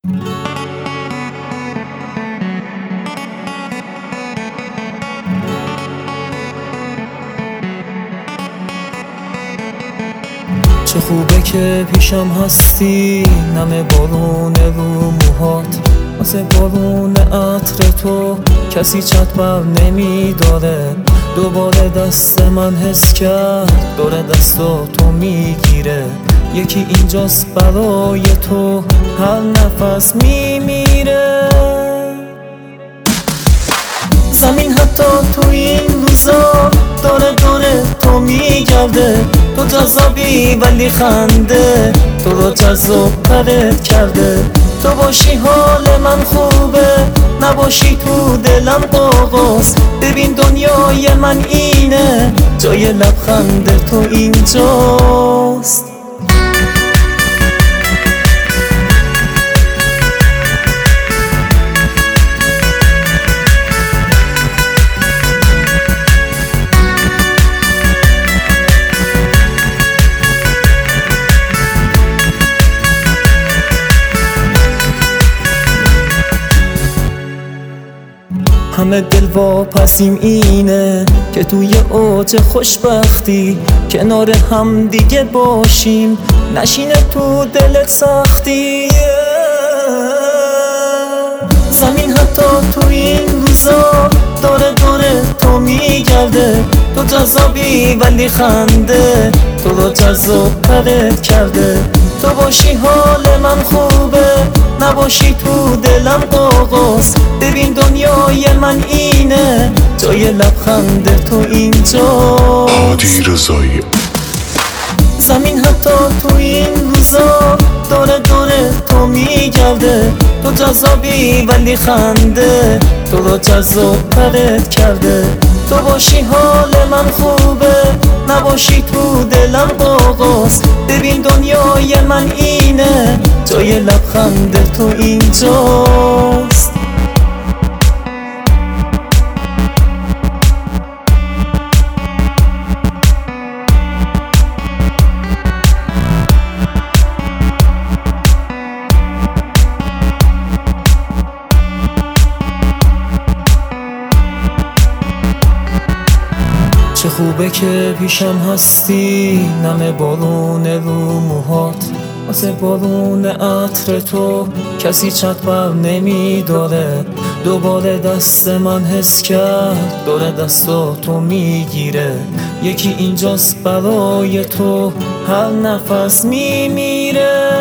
چه خوبه که پیشم هستی، نم بارون رو موهات، واسه بارون عطر تو کسی چت بر نمیداره. دوباره دست من حس کرد دور دستو تو میگیره. یکی اینجاست برای تو هر نفس میمیره. زمین حتی تو این روزا داره تو میگرده. تو جذابی ولی خنده تو رو جذاب ترت کرده. تو باشی حال من خوبه، نباشی تو دلم قاقاز. ببین دنیای من اینه، جای لبخند تو اینجاست. همه دل واپسیم اینه که توی اوج خوشبختی کنار هم دیگه باشیم، نشینه تو دلت سختی. زمین حتی تو این روزا داره تو میگرده. تو جذابی ولی خنده تو رو جذاب ترت کرده. تو باشی حال من خوبه، نباشی تو دلم قاقاز. ببین دنیای من اینه، جای لبخند تو اینجاست. هادی رضایی. زمین حتی تو این روزا داره تو میگرده. تو جذابی ولی خنده تو رو جذاب ترت کرده. تو باشی حال من خوبه، نباشی تو دلم قاقاز. ببین دنیای من اینه، جای لبخند تو اینجاست. چه خوبه که پیشم هستی، نم بارون رو موهات، واسه بارون عطر تو کسی چت بر نمیداره. دوباره دست من حس کرد دور دستو تو میگیره. یکی اینجاست برای تو هر نفس میمیره.